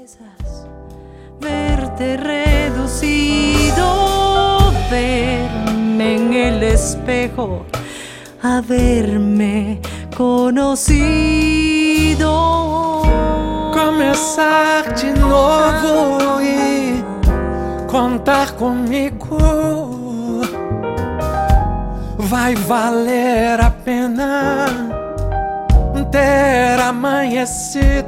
Verte reducido, verme en el espejo, haberme conocido. Começar de novo e contar comigo. Vai valer a pena ter amanhecido